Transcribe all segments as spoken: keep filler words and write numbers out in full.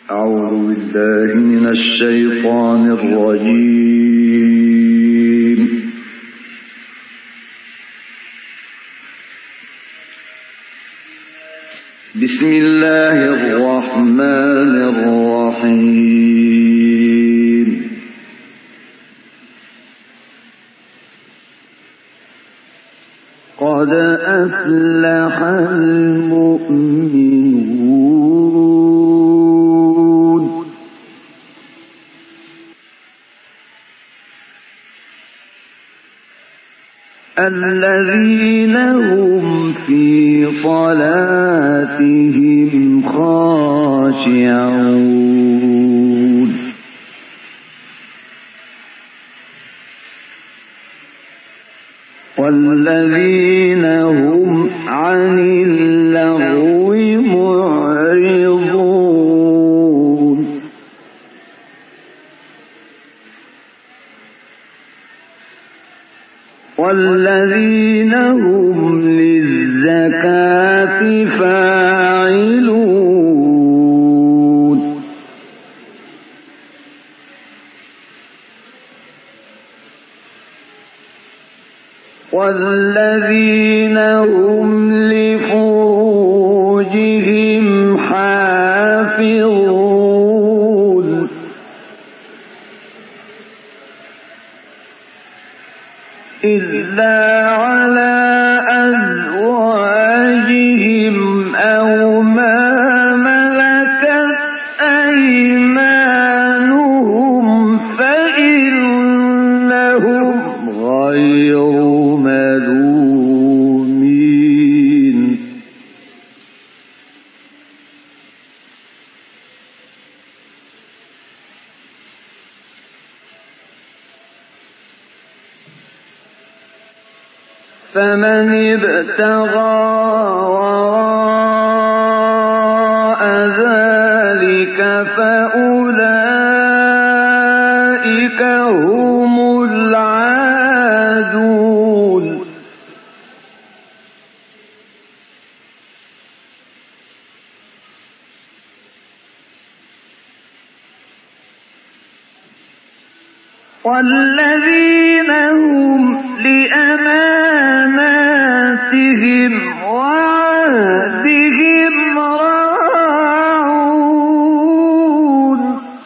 أعوذ بالله من الشيطان الرجيم. بسم الله الرحمن الرحيم. قد أفلح المؤمنون الذين هم في صلاتهم خاشعون والذين هم عن اللغو معرضون والذين هم للزكاة فاعلون والذين هم لفروجهم حافظون إلا على أزواجهم أو ما ملكت أيمانهم فإنهم غير ملومين فمن ابتغى وراء ذلك فأولئك هم العادون والذين هم لأماناتهم وعهدهم راعون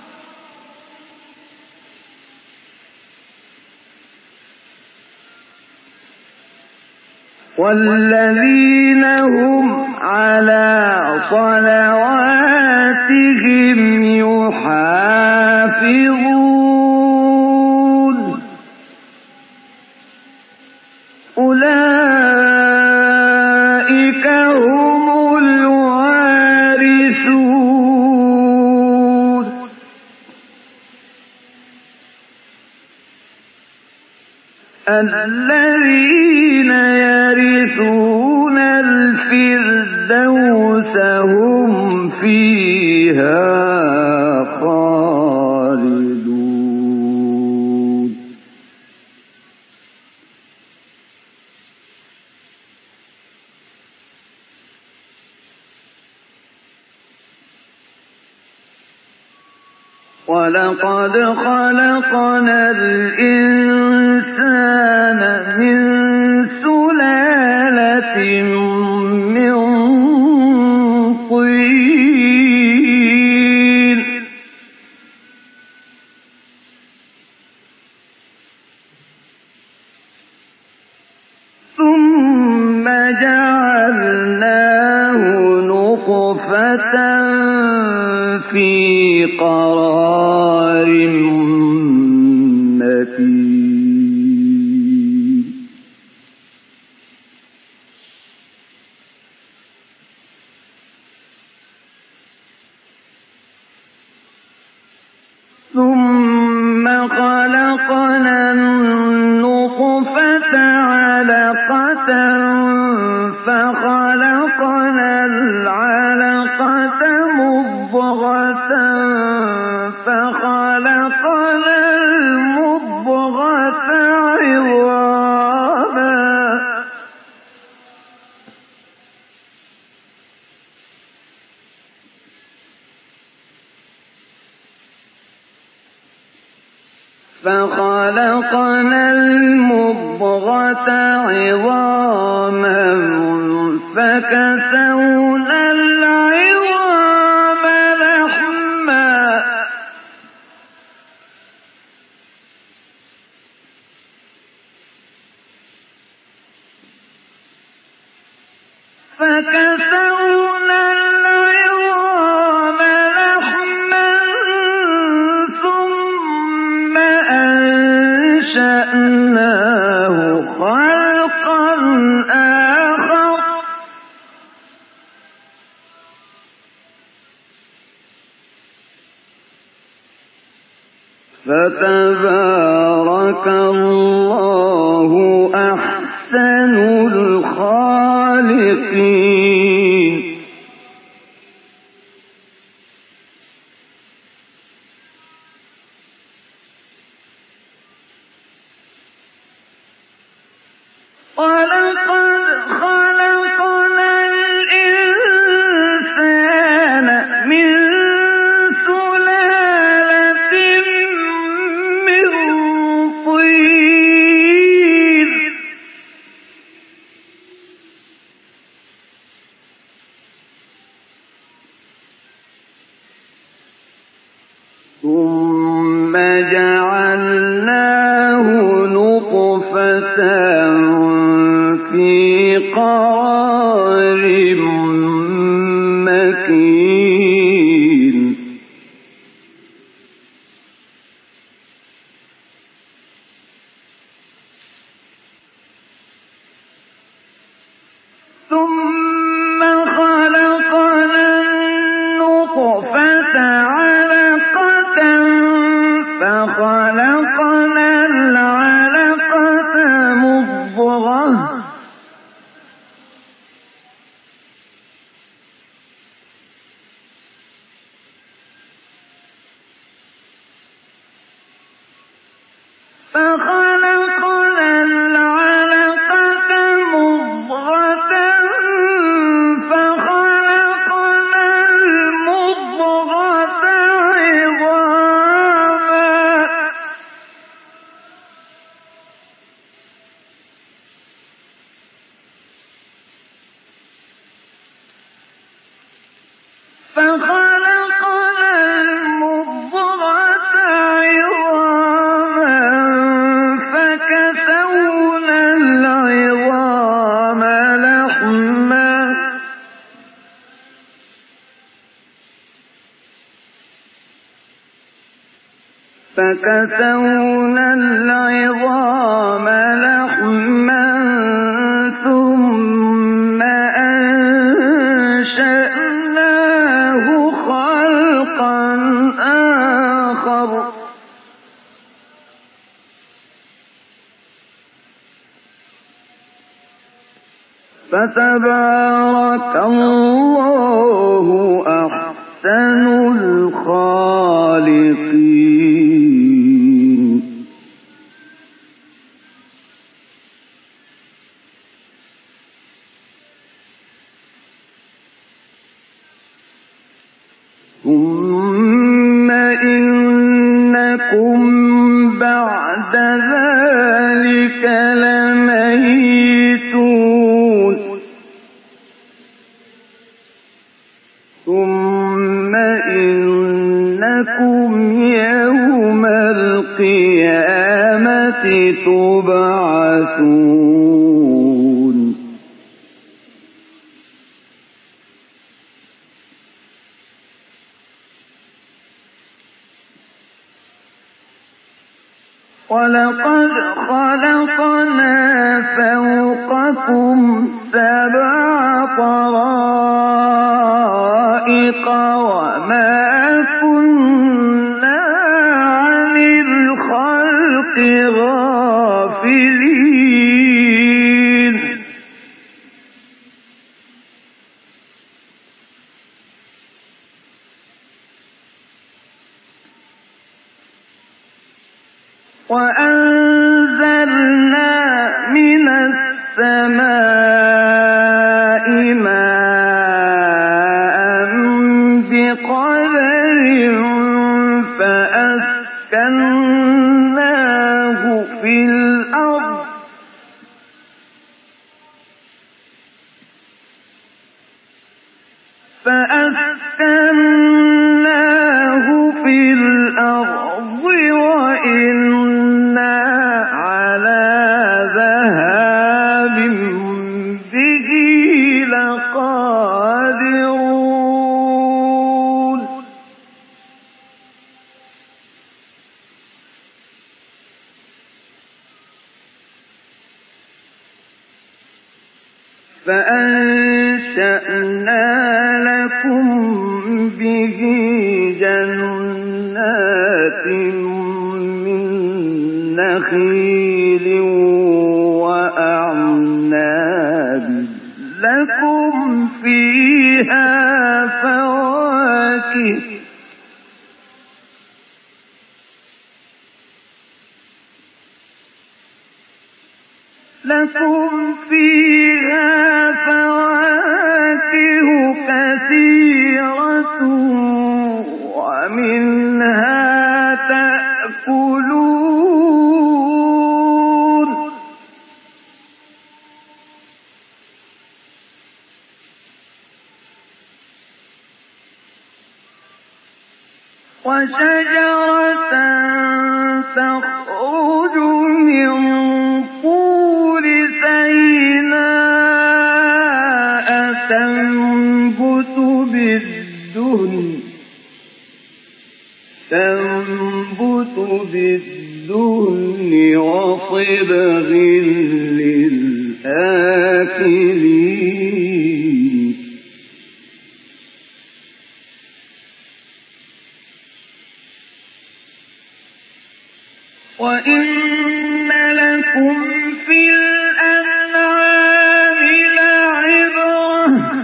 والذين هم على صلواتهم يحافظون أولئك هم الوارثون الذين يرثون الفردوس هم فيها خالدون ولقد خلقنا الإنسان من سلالة من طين ثم جعلناه نطفة في قرار مكين ثم خلقنا النطفة علقة فخلقنا العلقة مضغة فخلقنا المضغة عظاما فخلقنا المضغة عظاما فكسونا العظام لحما فكسونا العظام لحما ثم أنشأناه خلقا آخر فتبارك الله أحسن الخالقين. ولقد خلقنا الإنسان من سلالة من طين ثم جعلناه نطفة في قرار مكين ثم خلقنا النطفة علقة فخلقنا العلقة مضغة فخلقنا العلقة مضغة فخلقنا المضغة عظاما فخلقنا المضغة عظاما فكسونا العظام لحما فكسونا العظام لحما ثم أنشأناه خلقا آخر فتبارك الله أحسن الخالقين. ثم إنكم بعد ذلك لميتون ثم إنكم يوم القيامة تبعثون. ولقد خلقنا فوقكم سبع طرائق وما كنا عن الخلق غافلين. وأنزلنا من السماء ماء بقدر فأسكناه فأسكناه في الأرض وإنا على ذهاب به لقادرون فأنشأنا لكم به جنات من نخيل وأعناب لكم فيها فواكه لكم فيها فواكه كثيرة ومنها تأكلون وشجرة تخرج من طور سيناء تنبت بالدهن تنبت بالدهن وصبغ للآكلين وإن لكم في الأنعام لعبرة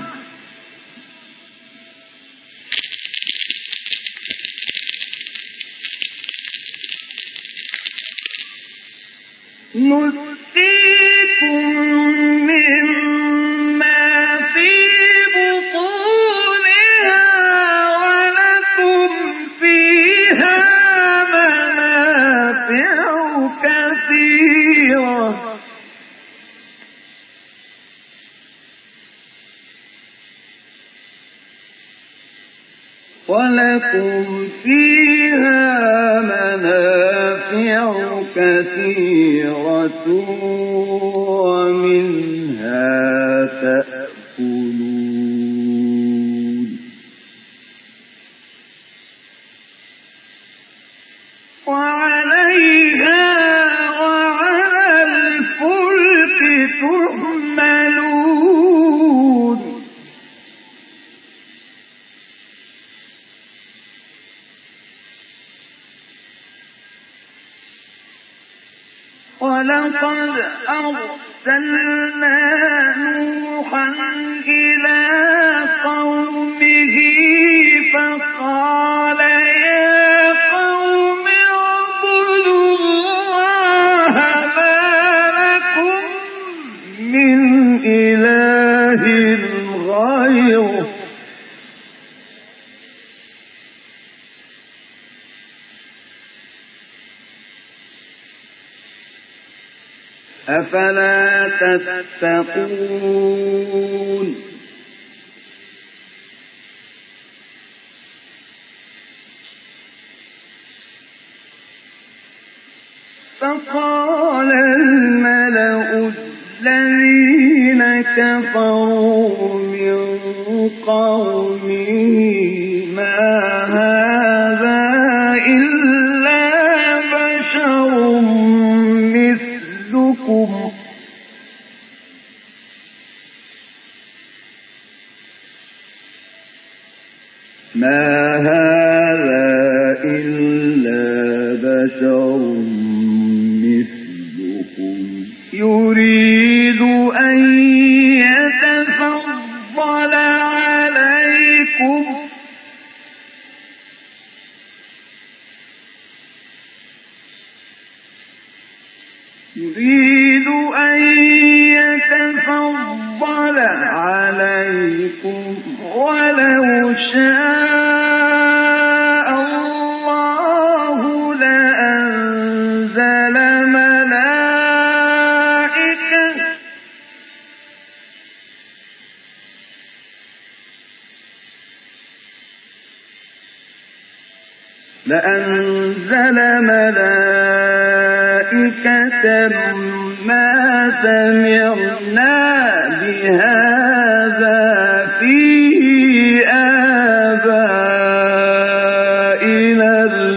نسقيكم مما في بطونها ولكم فيها منافع كثيرة ولكم فيها منافع كثيرة ومنها تأكلون وعليها وعلى الفلك تحملون ولقد أرسلنا نوحا إلى قومه فقال يا قوم اعبدوا الله ما لكم من إله غيره أفلا تتقون فقال الملأ الذين كفروا من قومه ما هذا إلا بشر مثلكم ما هذا إلا بشر مثلكم يريد أن يتفضل عليكم يريد أن يتفضل عليكم ولو شاء الله لأنزل ملائكة. لأنزل ملائكة ما سمعنا بهذا في آبائنا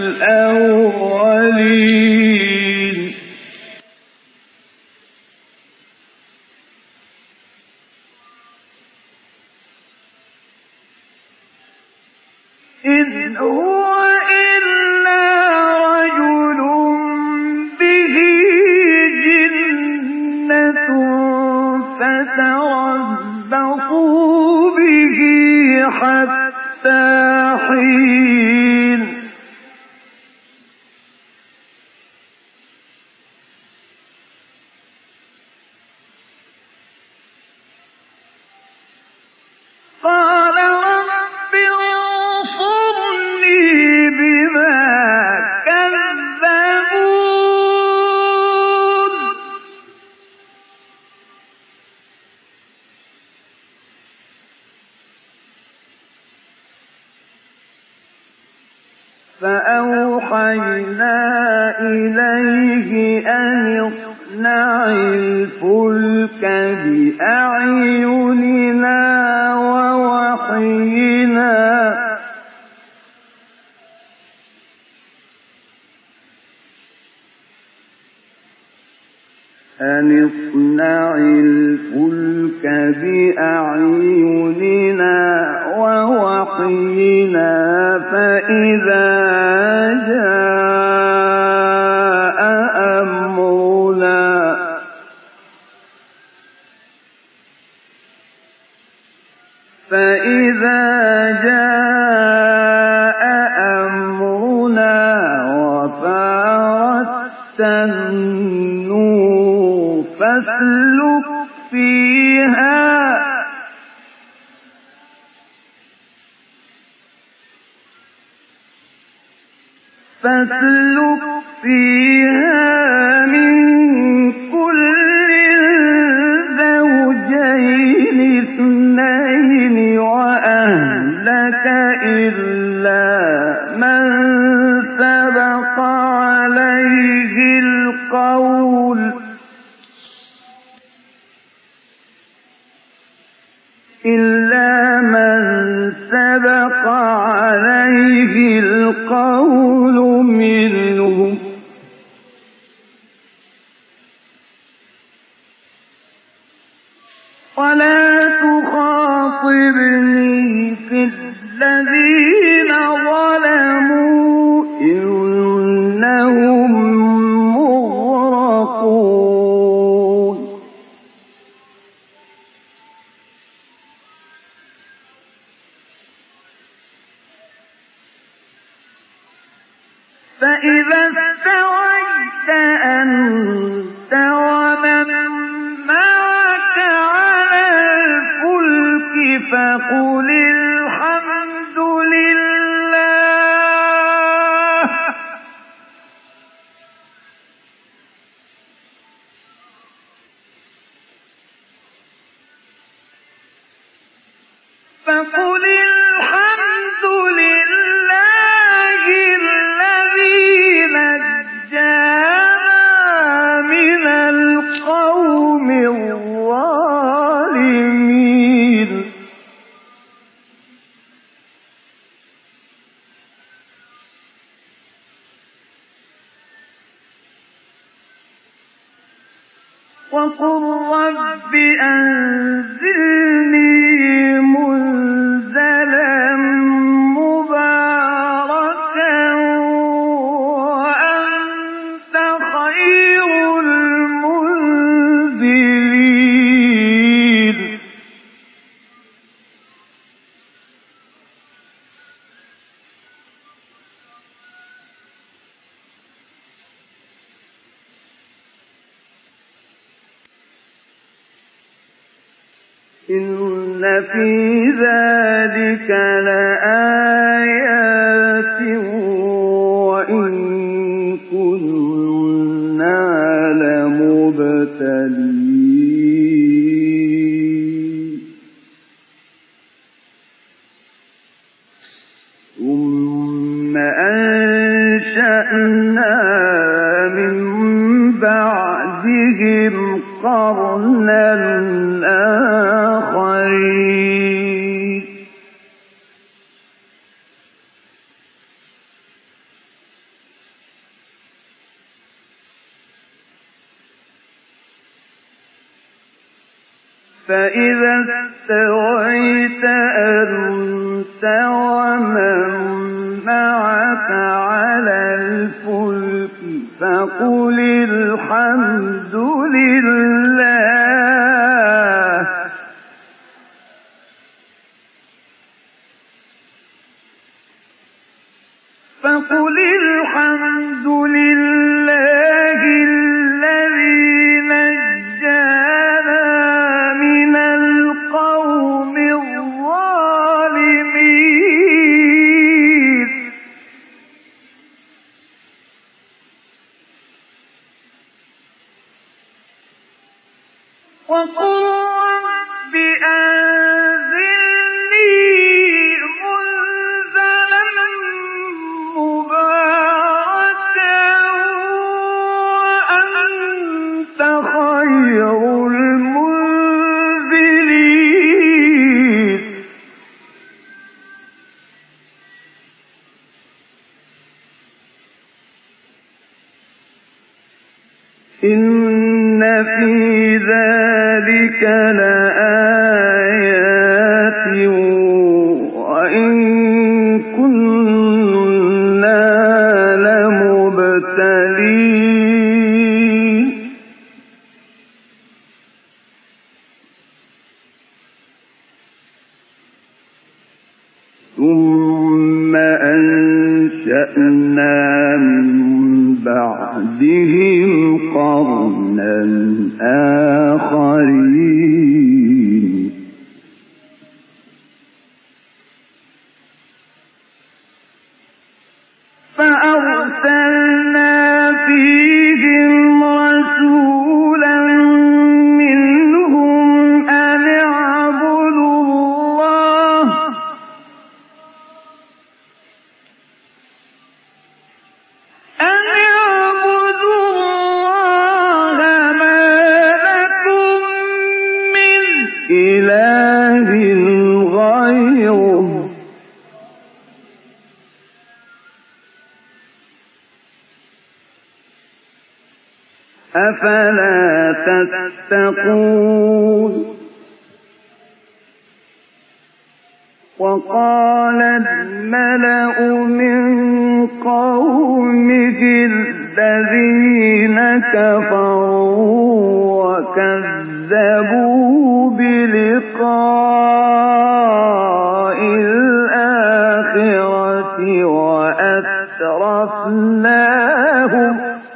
الأولين إذ هو إلا رجل به جنة فتربصوا به حتى حين قال رب انصرني بما كذبون فأوحينا إليه أن اصنع الفلك بأعيننا ووحينا أن اصنع الفلك بأعيننا ووحينا فإذا جاء أمرنا فإذا جاء أمرنا وفارت النور فاسلك فيها فاسلك فيها من كل زوجين اثنين وأهلك إلا من سبق عليه القول إلا من سبق عليه القول منهم ولا تخاطبني في الذين ظلموا إنهم مغرقون فإذا استويت أنت ومن معك على الفلك فقل الحمد لله فقل الحمد لله الذي نجانا من القوم الظالمين وقل رب أنزلني منزلا مباركا وأنت خير المنزلين إن في ذلك لآيات وإن كنا لمبتلين ثم أن فإذا استويت أنت ومن معك على الفلك فقل الحمد لله فقل الحمد لله الذي نجانا من القوم الظالمين وقل رب أنزلني منزلا مباركا وأنت خير المنزلين إن في ذلك لآيات وإن كنا لمبتلين ثم أنشأنا من بعدهم قرنا آخرين فأرسلنا فيهم رسولا منهم أن اعبدوا الله أن اعبدوا الله ما لكم من إله غيره أفلا تتقون وقال الملأ من قومه الذين كفروا وكذبوا بلقاء الآخرة وأترفناهم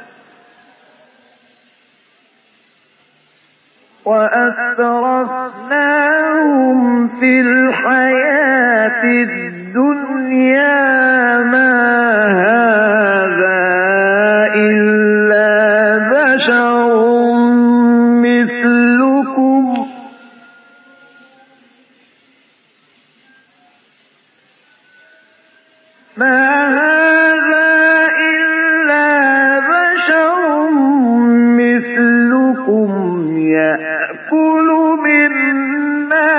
وأترفناهم في الحياة الدنيا ما هذا إلا بشر مثلكم ما هذا إلا بشر مثلكم يأكل مما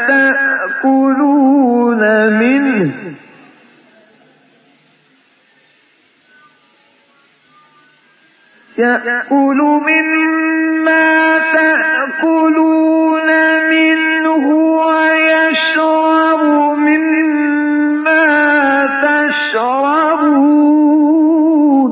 تأكلون منه يأكل مما تأكلون منه ويشرب مما تشربون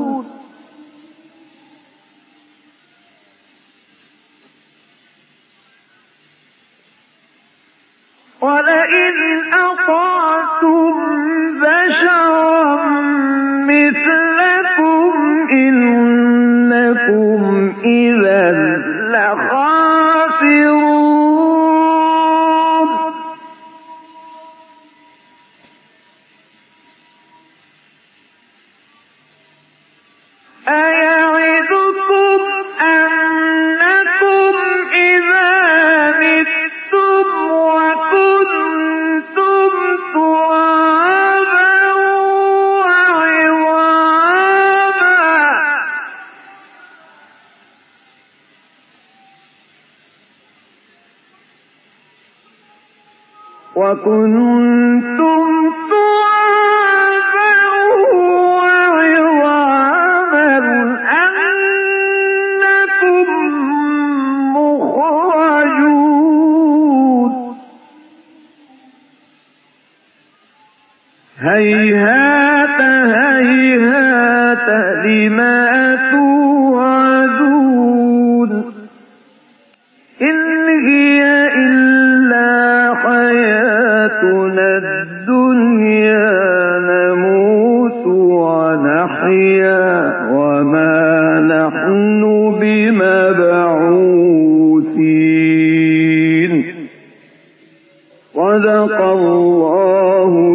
ولئن أطعتم بشرا مثلكم إنكم إذا لخاسرون أيعدكم أنكم إذا متم وكنتم ترابا وعظاما وكنتم ترابا وعظاما أنكم مخرجون هيهات هيهات لما توعدون إن هي إلا حياتنا الدنيا نموت ونحيا وما نحن بمبعوثين صدق الله